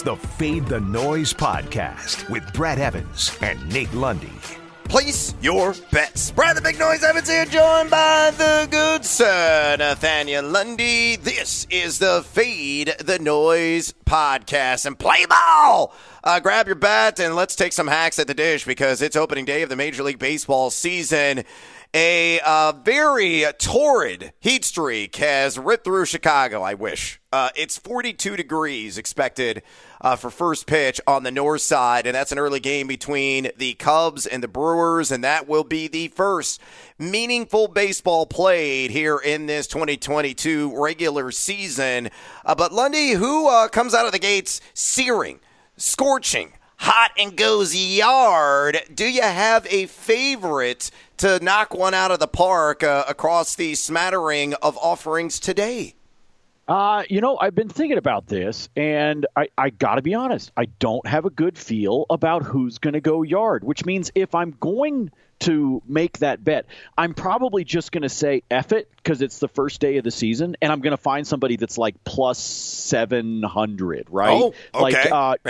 the Fade the Noise podcast with Brad Evans and Nate Lundy. Place your bets. Brad the Big Noise Evans here, joined by the good sir, Nathaniel Lundy. This is the Fade the Noise podcast. And play ball! Grab your bat and let's take some hacks at the dish because it's opening day of the Major League Baseball season. A very torrid heat streak has ripped through Chicago, I wish. It's 42 degrees expected for first pitch on the north side, and that's an early game between the Cubs and the Brewers, and that will be the first meaningful baseball played here in this 2022 regular season. But Lundy, who comes out of the gates searing, scorching, hot and goes yard? Do you have a favorite to knock one out of the park across the smattering of offerings today? I've been thinking about this, and I got to be honest. I don't have a good feel about who's going to go yard, which means if I'm going to make that bet, I'm probably just going to say F it because it's the first day of the season, and I'm going to find somebody that's like plus 700, right? Oh, okay.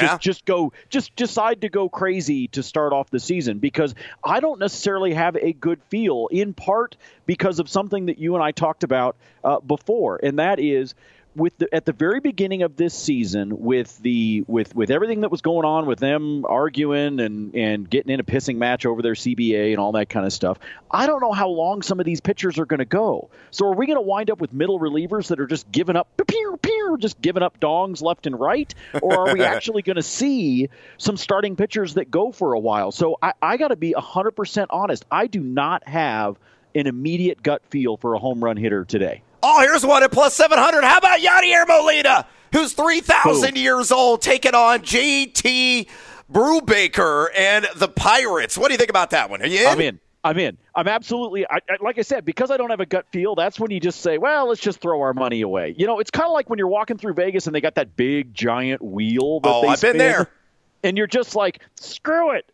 Just decide to go crazy to start off the season because I don't necessarily have a good feel, in part because of something that you and I talked about before, and that is at the very beginning of this season, with everything that was going on with them arguing and getting in a pissing match over their CBA and all that kind of stuff, I don't know how long some of these pitchers are going to go. So are we going to wind up with middle relievers that are just giving up, just giving up dongs left and right, or are we actually going to see some starting pitchers that go for a while? So I got to be 100% honest. I do not have an immediate gut feel for a home run hitter today. Oh, here's one at plus 700. How about Yadier Molina, who's 3,000 years old, taking on JT Brubaker and the Pirates? What do you think about that one? Are you in? I'm in. I'm absolutely, like I said, because I don't have a gut feel, that's when you just say, well, let's just throw our money away. You know, it's kind of like when you're walking through Vegas and they got that big, giant wheel that they I've spin, been there. And you're just like, screw it.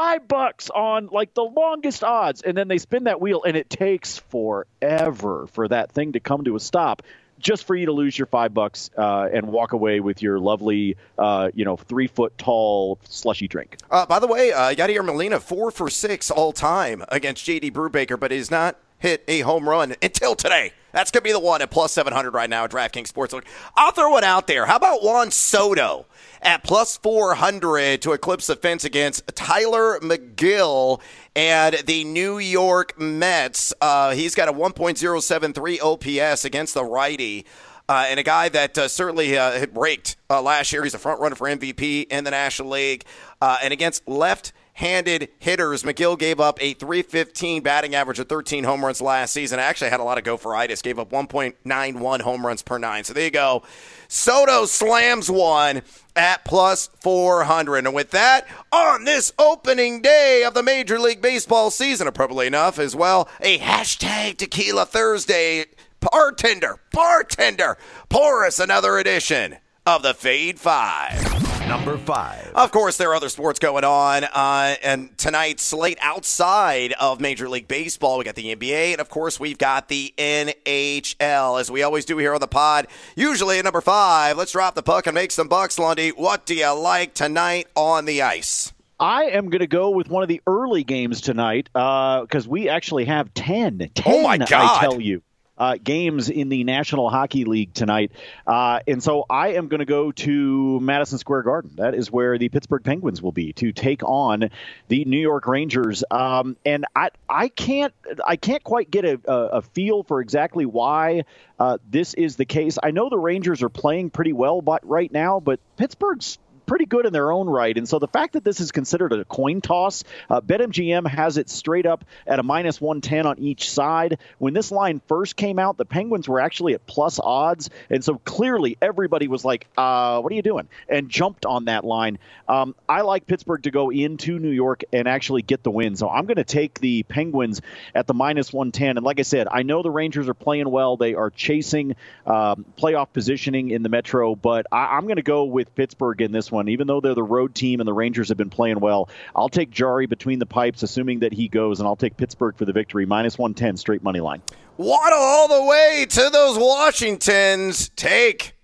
$5 on like the longest odds, and then they spin that wheel, and it takes forever for that thing to come to a stop, just for you to lose your $5 and walk away with your lovely, 3-foot tall slushy drink. By the way, Yadier Molina 4 for 6 all time against JT Brubaker, but he's not hit a home run until today. That's going to be the one at plus 700 right now at DraftKings Sportsbook. I'll throw it out there. How about Juan Soto at plus 400 to eclipse the fence against Tyler McGill and the New York Mets? He's got a 1.073 OPS against the righty. And a guy that certainly raked last year. He's a front runner for MVP in the National League. And against left-handed hitters, McGill gave up a .315 batting average of 13 home runs last season. Actually had a lot of go-for-itis. Gave up 1.91 home runs per 9. So there you go. Soto slams one at plus 400. And with that, on this opening day of the Major League Baseball season, appropriately enough as well, a hashtag Tequila Thursday. Bartender, pour us another edition of the Fade 5. Number 5. Of course, there are other sports going on, and tonight's slate outside of Major League Baseball, we got the NBA, and of course, we've got the NHL, as we always do here on the pod. Usually at number 5, let's drop the puck and make some bucks, Lundy. What do you like tonight on the ice? I am going to go with one of the early games tonight because we actually have 10. Oh, my God. I tell you. Games in the National Hockey League tonight. And so I am going to go to Madison Square Garden. That is where the Pittsburgh Penguins will be to take on the New York Rangers. And I can't quite get a feel for exactly why this is the case. I know the Rangers are playing pretty well right now, but Pittsburgh's pretty good in their own right. And so the fact that this is considered a coin toss, BetMGM has it straight up at a minus 110 on each side. When this line first came out, the Penguins were actually at plus odds. And so clearly everybody was like, what are you doing? And jumped on that line. I like Pittsburgh to go into New York and actually get the win. So I'm going to take the Penguins at the minus 110. And like I said, I know the Rangers are playing well. They are chasing playoff positioning in the Metro, but I'm going to go with Pittsburgh in this one. Even though they're the road team and the Rangers have been playing well, I'll take Jari between the pipes, assuming that he goes, and I'll take Pittsburgh for the victory, minus 110, straight money line. Waddle all the way to those Washingtons. Take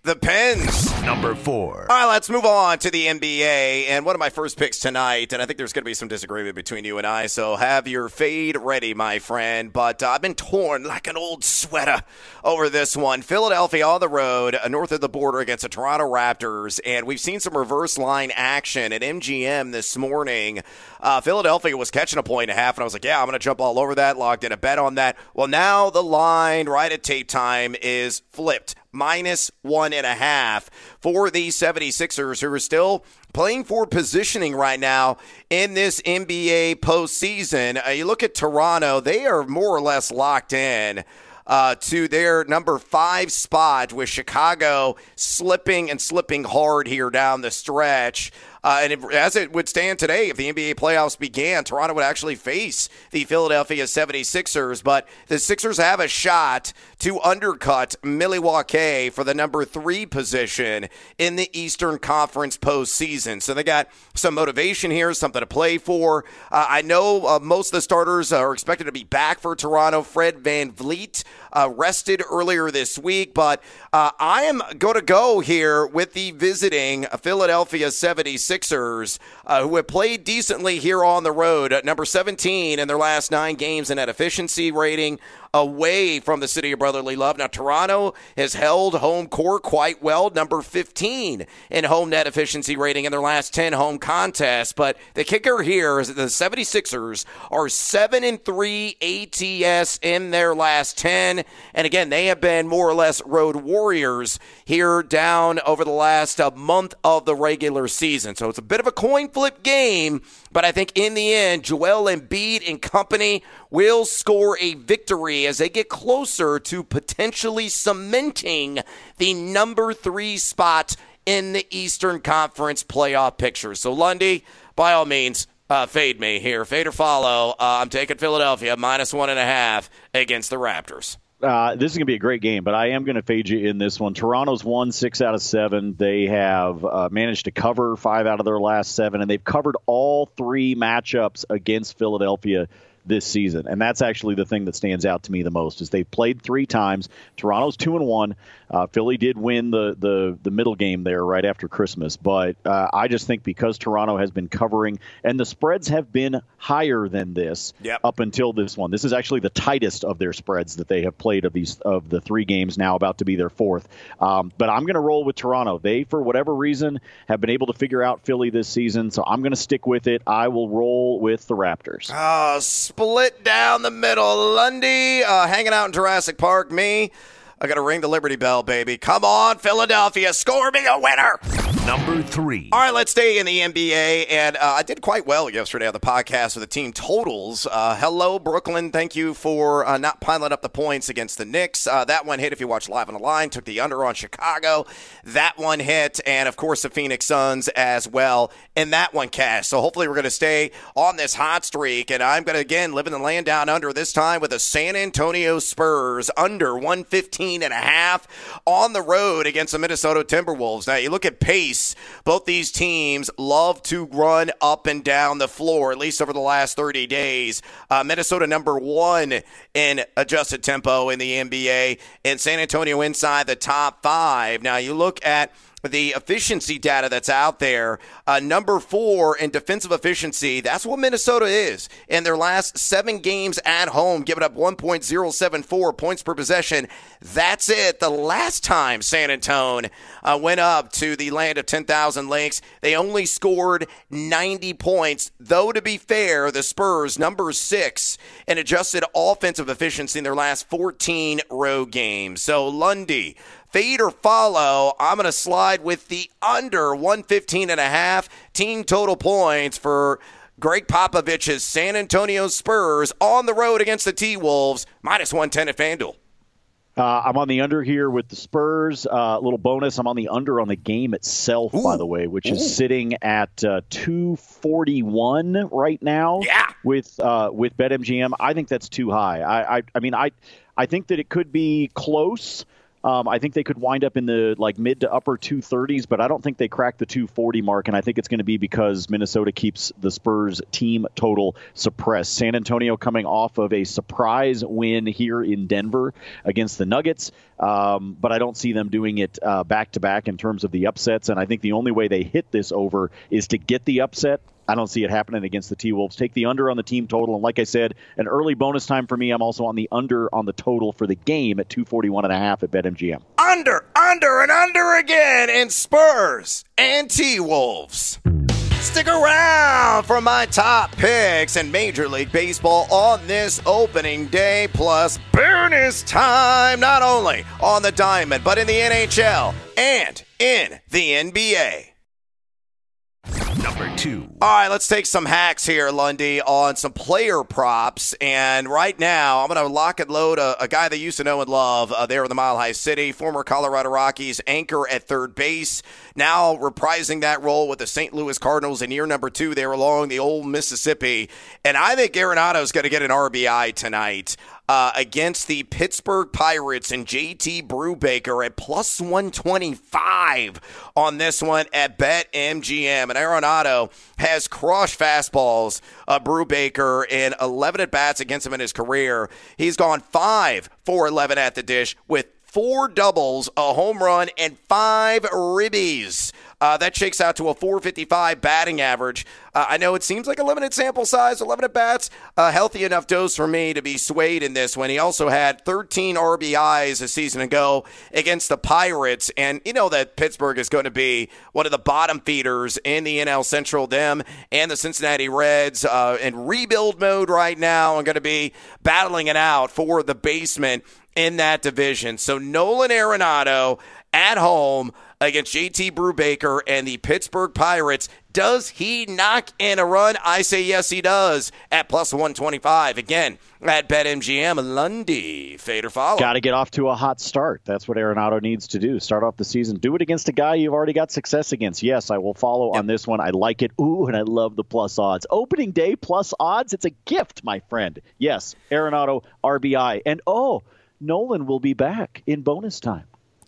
the Pens. Number 4. All right, let's move on to the NBA. And one of my first picks tonight, and I think there's going to be some disagreement between you and I, so have your fade ready, my friend. But I've been torn like an old sweater over this one. Philadelphia on the road, north of the border against the Toronto Raptors. And we've seen some reverse line action at MGM this morning. Philadelphia was catching a point and a half, and I was like, yeah, I'm going to jump all over that, logged in a bet on that. Well, now the line right at tape time is flipped. -1.5 for the 76ers, who are still playing for positioning right now in this NBA postseason. You look at Toronto, they are more or less locked in to their number 5 spot, with Chicago slipping hard here down the stretch. As it would stand today, if the NBA playoffs began, Toronto would actually face the Philadelphia 76ers. But the Sixers have a shot to undercut Milwaukee for the number 3 position in the Eastern Conference postseason. So they got some motivation here, something to play for. I know most of the starters are expected to be back for Toronto. Fred VanVleet rested earlier this week, but I am going to go here with the visiting Philadelphia 76ers, who have played decently here on the road, at number 17 in their last 9 games in net efficiency rating, away from the city of brotherly love. Now, Toronto has held home court quite well, number 15 in home net efficiency rating in their last 10 home contests. But the kicker here is that the 76ers are 7-3 ATS in their last 10. And again, they have been more or less road warriors here down over the last month of the regular season. So it's a bit of a coin flip game, but I think in the end, Joel Embiid and company will score a victory as they get closer to potentially cementing the number 3 spot in the Eastern Conference playoff picture. So, Lundy, by all means, fade me here. Fade or follow. I'm taking Philadelphia -1.5 against the Raptors. This is going to be a great game, but I am going to fade you in this one. Toronto's won 6 out of 7. They have managed to cover 5 out of their last 7, and they've covered all 3 matchups against Philadelphia this season. And that's actually the thing that stands out to me the most, is they've played 3 times. Toronto's 2-1. Philly did win the middle game there right after Christmas. But I just think because Toronto has been covering, and the spreads have been higher than this up until this one. This is actually the tightest of their spreads that they have played of the 3 games, now about to be their 4th. But I'm going to roll with Toronto. They, for whatever reason, have been able to figure out Philly this season, so I'm going to stick with it. I will roll with the Raptors. Split down the middle. Lundy hanging out in Jurassic Park. Me, I got to ring the Liberty Bell, baby. Come on, Philadelphia. Score me a winner. Number 3. All right, let's stay in the NBA. And I did quite well yesterday on the podcast with the team totals. Hello, Brooklyn. Thank you for not piling up the points against the Knicks. That one hit if you watch Live on the Line. Took the under on Chicago. That one hit. And, of course, the Phoenix Suns as well. And that one cashed. So hopefully we're going to stay on this hot streak. And I'm going to, again, live in the land down under, this time with the San Antonio Spurs under 115.5 on the road against the Minnesota Timberwolves. Now, you look at pace. Both these teams love to run up and down the floor, at least over the last 30 days. Minnesota number 1 in adjusted tempo in the NBA, and San Antonio inside the top 5. Now, you look at the efficiency data that's out there, number 4 in defensive efficiency. That's what Minnesota is. In their last 7 games at home, giving up 1.074 points per possession. That's it. The last time San Antonio went up to the land of 10,000 lakes, they only scored 90 points. Though, to be fair, the Spurs, number 6 in adjusted offensive efficiency in their last 14 road games. So, Lundy, fade or follow, I'm going to slide with the under 115.5 team total points for Greg Popovich's San Antonio Spurs on the road against the T-Wolves, -110 at FanDuel. I'm on the under here with the Spurs. A little bonus, I'm on the under on the game itself, by the way, which is sitting at 241 right now with BetMGM. I think that's too high. I mean, I think that it could be close. I think they could wind up in the mid to upper 230s, but I don't think they crack the 240 mark, and I think it's going to be because Minnesota keeps the Spurs team total suppressed. San Antonio coming off of a surprise win here in Denver against the Nuggets, but I don't see them doing it back-to-back in terms of the upsets, and I think the only way they hit this over is to get the upset. I don't see it happening against the T-Wolves. Take the under on the team total, and like I said, an early bonus time for me. I'm also on the under on the total for the game at 241.5 at BetMGM. Under, and under again in Spurs and T-Wolves. Stick around for my top picks in Major League Baseball on this opening day, plus bonus time not only on the diamond, but in the NHL and in the NBA. Number 2. All right, let's take some hacks here, Lundy, on some player props. And right now, I'm going to lock and load a guy they used to know and love there in the Mile High City, former Colorado Rockies anchor at third base, now reprising that role with the St. Louis Cardinals in year number 2 there along the old Mississippi. And I think Arenado is going to get an RBI tonight against the Pittsburgh Pirates and JT Brubaker at plus 125 on this one at BetMGM. And Arenado has crushed fastballs, Brubaker, in 11 at-bats against him in his career. He's gone 5 for 11 at the dish with 4 doubles, a home run, and 5 ribbies. That shakes out to a .455 batting average. I know it seems like a limited sample size, 11 at-bats, a healthy enough dose for me to be swayed in this one. He also had 13 RBIs a season ago against the Pirates, and you know that Pittsburgh is going to be one of the bottom feeders in the NL Central. Them and the Cincinnati Reds in rebuild mode right now are going to be battling it out for the basement in that division. So Nolan Arenado at home against JT Brubaker and the Pittsburgh Pirates. Does he knock in a run? I say yes, he does at plus 125. Again, at BetMGM. Lundy, fade or follow. Got to get off to a hot start. That's what Arenado needs to do. Start off the season. Do it against a guy you've already got success against. Yes, I will follow on this one. I like it. Ooh, and I love the plus odds. Opening day plus odds. It's a gift, my friend. Yes, Arenado, RBI. And, Nolan will be back in bonus time.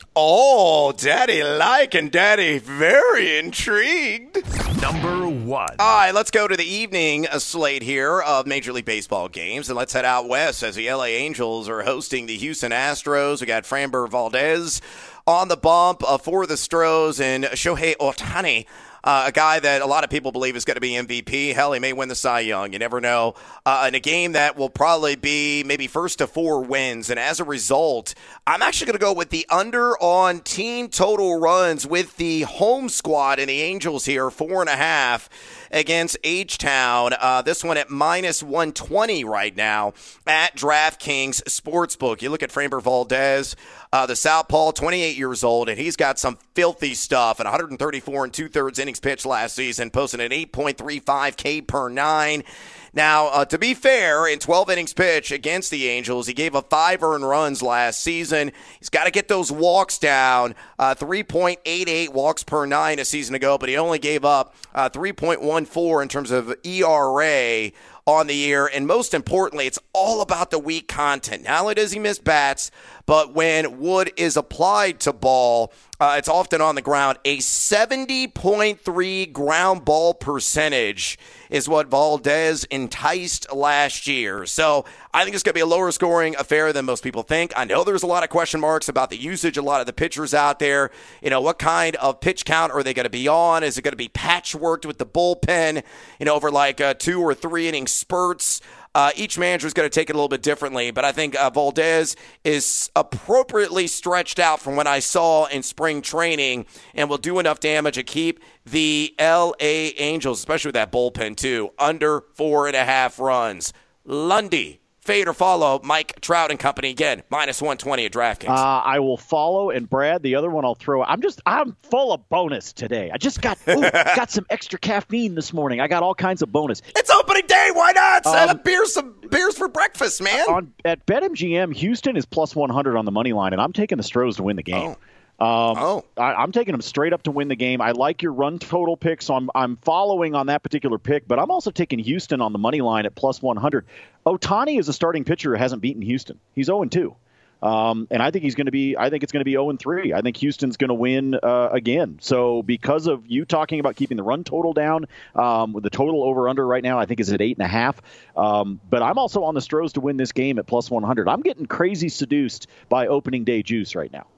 Oh, Daddy like and Daddy very intrigued. Number 1. All right, let's go to the evening slate here of Major League Baseball games, and let's head out west as the LA Angels are hosting the Houston Astros. We got Framber Valdez on the bump for the Stros and Shohei Ohtani, a guy that a lot of people believe is going to be MVP. Hell, he may win the Cy Young. You never know. In a game that will probably be maybe first to 4 wins. And as a result, I'm actually going to go with the under on team total runs with the home squad and the Angels here, 4.5 against H-Town. This one at minus 120 right now at DraftKings Sportsbook. You look at Framber Valdez, the southpaw, 28 years old, and he's got some filthy stuff. At 134 2/3 innings pitched last season, posting an 8.35 K per 9. Now, to be fair, in 12 innings pitched against the Angels, he gave up 5 earned runs last season. He's got to get those walks down, 3.88 walks per 9 a season ago, but he only gave up 3.14 in terms of ERA on the year. And most importantly, it's all about the weak content. Not only does he miss bats, but when wood is applied to ball, it's often on the ground. A 70.3 ground ball percentage is what Valdez enticed last year. So I think it's going to be a lower scoring affair than most people think. I know there's a lot of question marks about the usage, a lot of the pitchers out there. You know, what kind of pitch count are they going to be on? Is it going to be patchworked with the bullpen, over like 2 or 3 inning spurts? Each manager is going to take it a little bit differently, but I think Valdez is appropriately stretched out from what I saw in spring training and will do enough damage to keep the L.A. Angels, especially with that bullpen too, under 4.5 runs. Lundy, fade or follow Mike Trout and company again, minus 120 at DraftKings. I will follow, and Brad, the other one I'll throw. I'm full of bonus today. I just got some extra caffeine this morning. I got all kinds of bonus. It's opening day. Why not? Some beers for breakfast, man. At BetMGM, Houston is plus 100 on the money line, and I'm taking the Stros to win the game. I'm taking them straight up to win the game. I like your run total pick, so I'm following on that particular pick, but I'm also taking Houston on the money line at plus 100. Ohtani is a starting pitcher who hasn't beaten Houston. He's 0-2. And I think it's going to be 0-3. I think Houston's going to win again. So because of you talking about keeping the run total down, with the total over under right now, I think is at 8.5. But I'm also on the Stros to win this game at plus 100. I'm getting crazy seduced by opening day juice right now.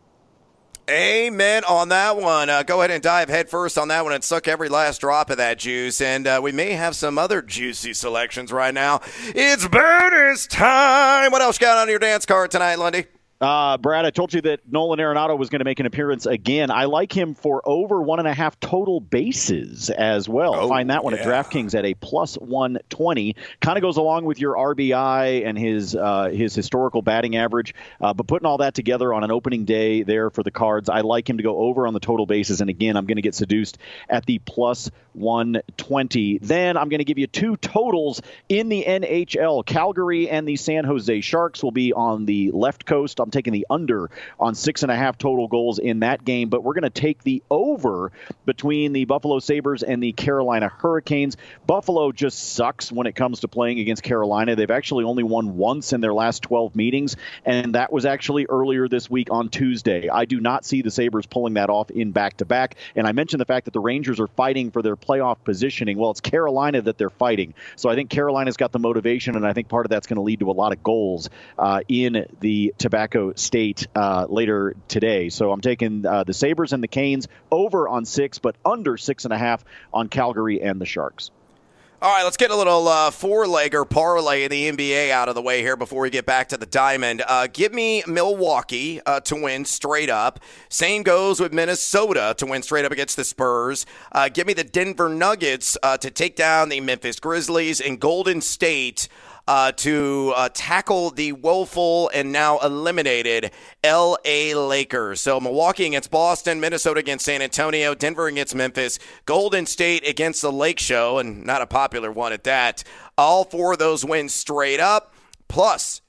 Amen on that one. Go ahead and dive head first on that one and suck every last drop of that juice. And we may have some other juicy selections right now. It's bonus time. What else you got on your dance card tonight, Lundy? Brad, I told you that Nolan Arenado was going to make an appearance again. I like him for over 1.5 total bases as well. Find that one at DraftKings at a plus 120. Kind of goes along with your RBI and his historical batting average. But putting all that together on an opening day there for the Cards, I like him to go over on the total bases. And again, I'm going to get seduced at the plus 120. Then I'm going to give you two totals in the NHL. Calgary and the San Jose Sharks will be on the left coast. I'm taking the under on 6.5 total goals in that game, but we're going to take the over between the Buffalo Sabres and the Carolina Hurricanes. Buffalo just sucks when it comes to playing against Carolina. They've actually only won once in their last 12 meetings, and that was actually earlier this week on Tuesday. I do not see the Sabres pulling that off in back-to-back, and I mentioned the fact that the Rangers are fighting for their playoff positioning. Well, it's Carolina that they're fighting, so I think Carolina's got the motivation, and I think part of that's going to lead to a lot of goals in the Tobacco State later today. So I'm taking the Sabres and the Canes over on 6, but under 6.5 on Calgary and the Sharks. All right, let's get a little four-legger parlay in the NBA out of the way here before we get back to the diamond. Give me Milwaukee to win straight up. Same goes with Minnesota to win straight up against the Spurs. Give me the Denver Nuggets to take down the Memphis Grizzlies, and Golden State to tackle the woeful and now eliminated L.A. Lakers. So Milwaukee against Boston, Minnesota against San Antonio, Denver against Memphis, Golden State against the Lake Show, and not a popular one at that. All four of those wins straight up, plus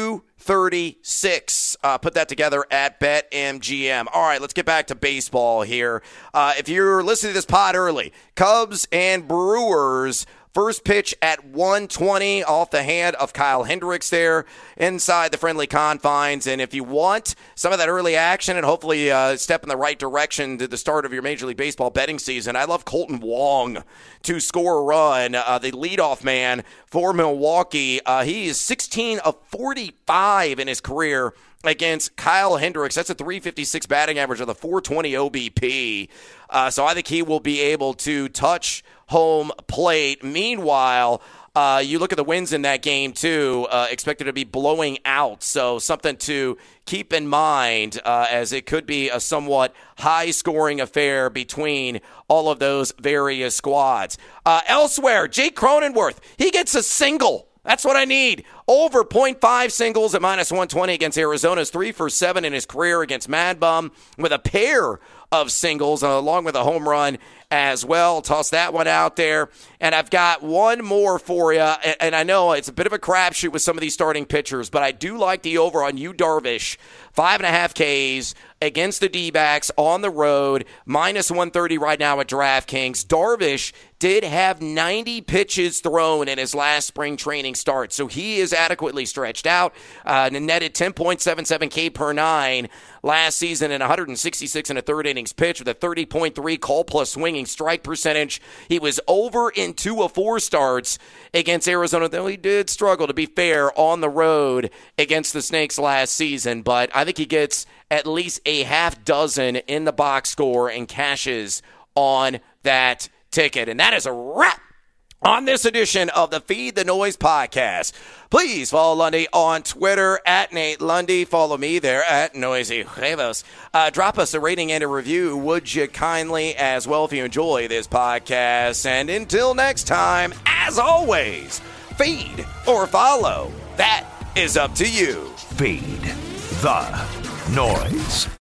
236. Put that together at BetMGM. All right, let's get back to baseball here. If you're listening to this pod early, Cubs and Brewers, first pitch at 1:20 off the hand of Kyle Hendricks there inside the friendly confines. And if you want some of that early action and hopefully step in the right direction to the start of your Major League Baseball betting season, I love Colton Wong to score a run. The leadoff man for Milwaukee. He is 16 of 45 in his career against Kyle Hendricks. That's a 356 batting average with a 420 OBP. So I think he will be able to touch home plate. Meanwhile, you look at the wins in that game, too, expected to be blowing out. So something to keep in mind as it could be a somewhat high-scoring affair between all of those various squads. Elsewhere, Jake Cronenworth, he gets a single. That's what I need. Over 0.5 singles at minus 120 against Arizona's 3 for 7 in his career against Mad Bum with a pair of singles along with a home run as well. Toss that one out there. And I've got one more for you. And I know it's a bit of a crapshoot with some of these starting pitchers, but I do like the over on Yu Darvish. 5.5 Ks against the D-backs on the road. Minus 130 right now at DraftKings. Darvish did have 90 pitches thrown in his last spring training start, so he is adequately stretched out. Netted 10.77 K per 9 last season in 166 and a third innings pitch with a 30.3 call plus swinging strike percentage. He was over in 2 of 4 starts against Arizona, though he did struggle, to be fair, on the road against the Snakes last season. But I think he gets at least a half dozen in the box score and cashes on that ticket. And that is a wrap on this edition of the Feed the Noise podcast. Please follow Lundy on Twitter at Nate Lundy. Follow me there at Noisy Huevos. Drop us a rating and a review, would you kindly, as well, if you enjoy this podcast. And until next time, as always, feed or follow. That is up to you. Feed the Noise.